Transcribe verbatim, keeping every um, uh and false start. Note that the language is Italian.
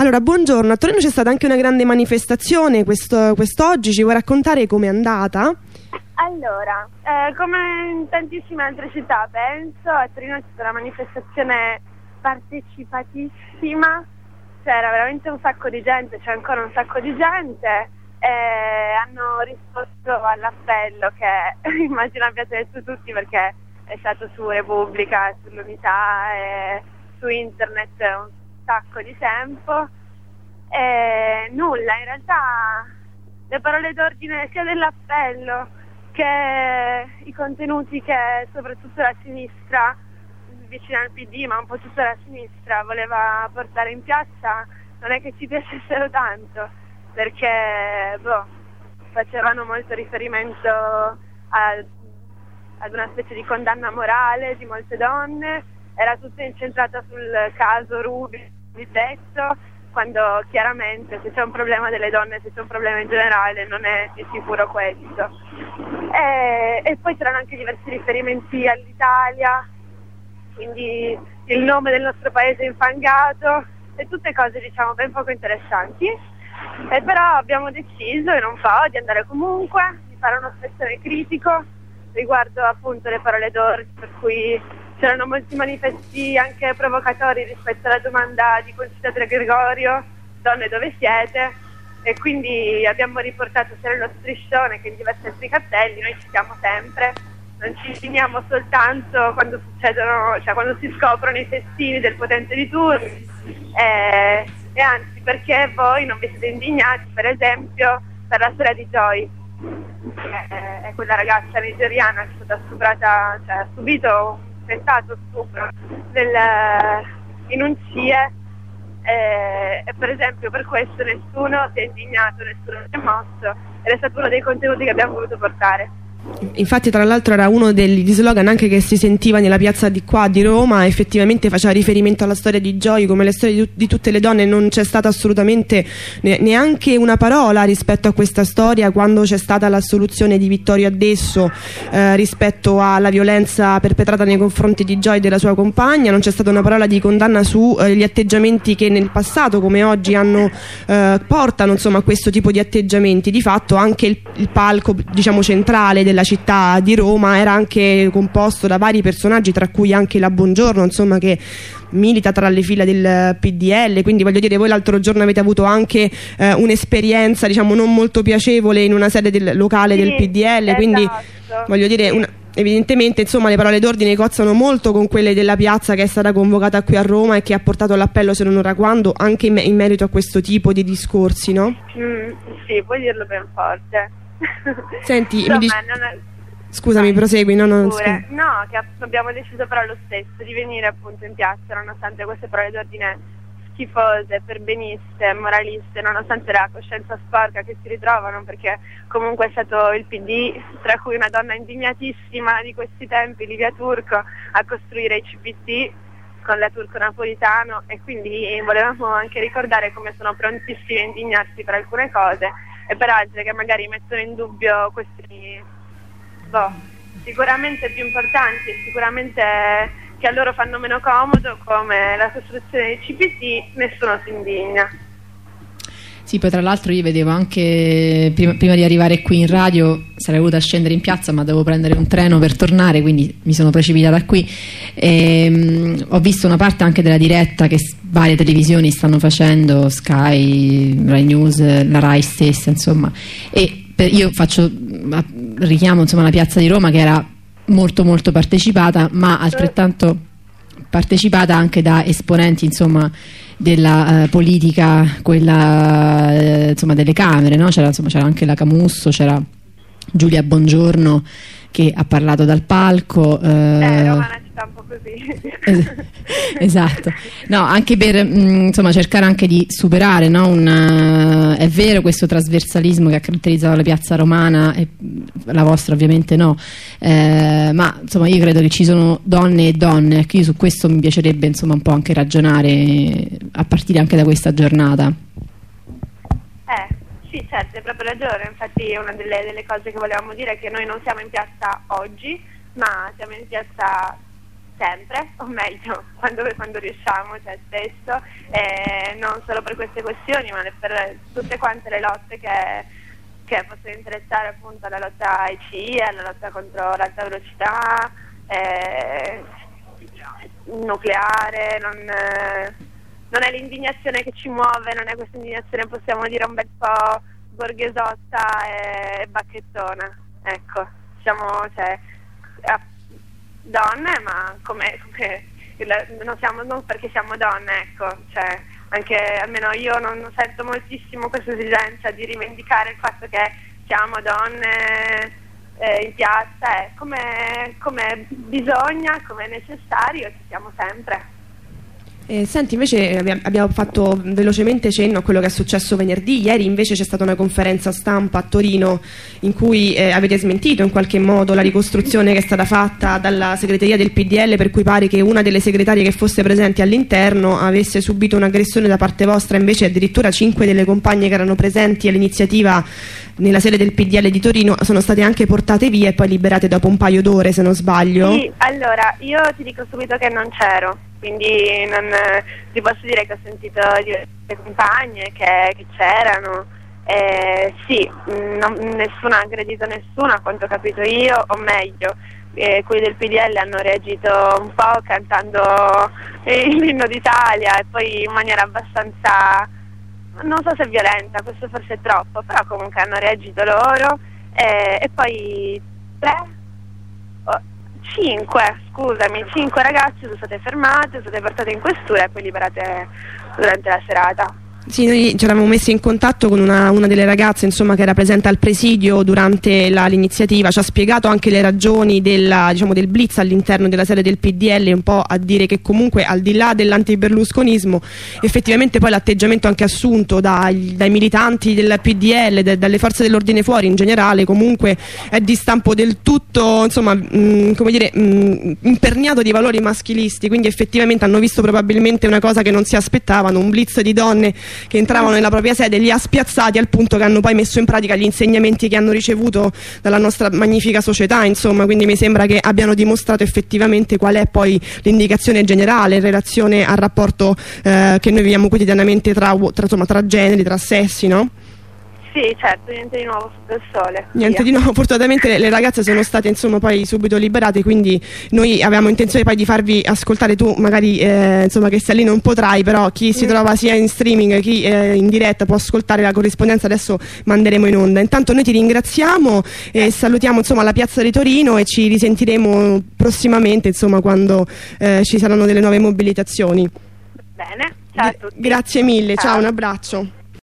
Allora, buongiorno, a Torino c'è stata anche una grande manifestazione questo, quest'oggi, ci vuoi raccontare com'è andata? Allora, eh, come in tantissime altre città, penso, a Torino c'è stata una manifestazione partecipatissima, c'era veramente un sacco di gente, c'è ancora un sacco di gente, e hanno risposto all'appello che immagino abbiate letto tutti perché è stato su Repubblica, sull'Unità e su internet un sacco di tempo. E nulla, in realtà le parole d'ordine sia dell'appello che i contenuti che soprattutto la sinistra, vicino al P D ma un po' tutta la sinistra, voleva portare in piazza, non è che ci piacessero tanto, perché boh, facevano molto riferimento a, ad una specie di condanna morale di molte donne, era tutta incentrata sul caso Ruby di detto, quando chiaramente se c'è un problema delle donne, se c'è un problema in generale, non è di sicuro questo. E, e poi c'erano anche diversi riferimenti all'Italia, quindi il nome del nostro paese infangato e tutte cose diciamo ben poco interessanti. E però abbiamo deciso in un po' di andare comunque, di fare uno spezzone critico riguardo appunto le parole d'ordine, per cui c'erano molti manifesti anche provocatori rispetto alla domanda di consigliere Gregorio, donne dove siete? E quindi abbiamo riportato sia nello striscione che in diversi altri cartelli, noi ci siamo sempre, non ci finiamo soltanto quando succedono, cioè quando si scoprono i festini del potente di turno, e, e anzi perché voi non vi siete indignati per esempio per la storia di Joy, che è quella ragazza nigeriana che è stata stuprata, cioè ha subito un tentato stupro nel, in un C I E, e, e per esempio per questo nessuno si è indignato, nessuno si è mosso ed è stato uno dei contenuti che abbiamo voluto portare. Infatti tra l'altro era uno degli slogan anche che si sentiva nella piazza di qua di Roma, effettivamente faceva riferimento alla storia di Joy, come le storie di, di tutte le donne. Non c'è stata assolutamente ne, neanche una parola rispetto a questa storia quando c'è stata l'assoluzione di Vittorio Addesso eh, rispetto alla violenza perpetrata nei confronti di Joy e della sua compagna. Non c'è stata una parola di condanna sugli eh, atteggiamenti che nel passato come oggi hanno, eh, portano insomma a questo tipo di atteggiamenti. Di fatto anche il, il palco diciamo centrale della città di Roma era anche composto da vari personaggi, tra cui anche la Bongiorno, insomma, che milita tra le fila del P D L, quindi voglio dire, voi l'altro giorno avete avuto anche eh, un'esperienza diciamo non molto piacevole in una sede del, locale sì, del P D L, esatto. Quindi voglio dire una, evidentemente insomma le parole d'ordine cozzano molto con quelle della piazza che è stata convocata qui a Roma e che ha portato all'appello se non ora quando anche in, in merito a questo tipo di discorsi, no? Mm, sì, puoi dirlo ben forte. Senti, insomma, mi dici... non è... scusami, Vai, prosegui. No, no, no, che abbiamo deciso però lo stesso di venire appunto in piazza nonostante queste parole d'ordine schifose, perbeniste, moraliste, nonostante la coscienza sporca che si ritrovano, perché comunque è stato il P D, tra cui una donna indignatissima di questi tempi, Livia Turco, a costruire i C P T con la Turco Napolitano, e quindi volevamo anche ricordare come sono prontissimi a indignarsi per alcune cose e per altre che magari mettono in dubbio questi boh, sicuramente più importanti e sicuramente che a loro fanno meno comodo, come la costruzione dei C P T, nessuno si indigna. Sì, poi tra l'altro io vedevo anche prima, prima di arrivare qui in radio sarei voluta scendere in piazza ma dovevo prendere un treno per tornare, quindi mi sono precipitata qui e, um, ho visto una parte anche della diretta che varie televisioni stanno facendo, Sky, Rai News, la Rai stessa insomma, e per, io faccio richiamo insomma la piazza di Roma che era molto molto partecipata, ma altrettanto partecipata anche da esponenti insomma della uh, politica, quella uh, insomma delle Camere, no? C'era insomma c'era anche la Camusso, c'era Giulia Bongiorno che ha parlato dal palco. Uh, eh, Roma è una città un po' così. Es esatto, no, anche per mh, insomma cercare anche di superare, no? Una, è vero questo trasversalismo che ha caratterizzato la piazza romana, e la vostra ovviamente no, eh, ma insomma io credo che ci sono donne e donne, ecco, io su questo mi piacerebbe insomma un po' anche ragionare a partire anche da questa giornata. Eh sì, certo, hai proprio ragione, infatti una delle, delle cose che volevamo dire è che noi non siamo in piazza oggi, ma siamo in piazza sempre, o meglio, quando, quando riusciamo, cioè spesso, eh, non solo per queste questioni, ma per tutte quante le lotte che, che possono interessare appunto alla lotta ai C I E, alla lotta contro l'alta velocità, eh, nucleare, non, eh, non è l'indignazione che ci muove, non è questa indignazione, possiamo dire, un bel po' borghesotta e bacchettona, ecco, diciamo, cioè, donne, ma come, come non, siamo, non perché siamo donne, ecco, cioè anche almeno io non, non sento moltissimo questa esigenza di rivendicare il fatto che siamo donne eh, in piazza, eh, come, come bisogna, come è necessario, ci siamo sempre. Eh, senti, invece abbiamo fatto velocemente cenno a quello che è successo venerdì. Ieri invece c'è stata una conferenza stampa a Torino in cui eh, avete smentito in qualche modo la ricostruzione che è stata fatta dalla segreteria del P D L, per cui pare che una delle segretarie che fosse presente all'interno avesse subito un'aggressione da parte vostra. Invece addirittura cinque delle compagne che erano presenti all'iniziativa nella sede del P D L di Torino sono state anche portate via e poi liberate dopo un paio d'ore, se non sbaglio. Sì, allora io ti dico subito che non c'ero, quindi non ti posso dire che ho sentito diverse compagne che, che c'erano. Eh, sì, non, nessuno ha aggredito nessuno, a quanto ho capito io, o meglio, eh, quelli del P D L hanno reagito un po' cantando l'inno d'Italia e poi in maniera abbastanza, non so se violenta, questo forse è troppo, però comunque hanno reagito loro, eh, e poi tre, oh, cinque, scusami, cinque ragazze sono state fermate, sono state portate in questura e poi liberate durante la serata. Sì, noi ci eravamo messi in contatto con una, una delle ragazze, insomma, che era presente al presidio durante la, l'iniziativa, ci ha spiegato anche le ragioni della, diciamo, del blitz all'interno della sede del P D L, un po' a dire che comunque al di là dell'antiberlusconismo effettivamente poi l'atteggiamento anche assunto dai, dai militanti del P D L, de, dalle forze dell'ordine fuori in generale, comunque è di stampo del tutto, insomma, mh, come dire, mh, imperniato di valori maschilisti, quindi effettivamente hanno visto probabilmente una cosa che non si aspettavano, un blitz di donne che entravano nella propria sede, li ha spiazzati al punto che hanno poi messo in pratica gli insegnamenti che hanno ricevuto dalla nostra magnifica società, insomma, quindi mi sembra che abbiano dimostrato effettivamente qual è poi l'indicazione generale in relazione al rapporto eh, che noi viviamo quotidianamente tra, tra, insomma, tra generi, tra sessi, no? Sì, certo, niente di nuovo sotto il sole. Niente via. di nuovo, fortunatamente le, le ragazze sono state insomma poi subito liberate, quindi noi avevamo intenzione poi di farvi ascoltare, tu magari eh, insomma che sei lì non potrai, però chi si trova sia in streaming, chi eh, in diretta può ascoltare la corrispondenza, adesso manderemo in onda. Intanto noi ti ringraziamo e salutiamo insomma la piazza di Torino e ci risentiremo prossimamente insomma quando eh, ci saranno delle nuove mobilitazioni. Bene, ciao a tutti. Grazie mille, ciao, ciao, un abbraccio.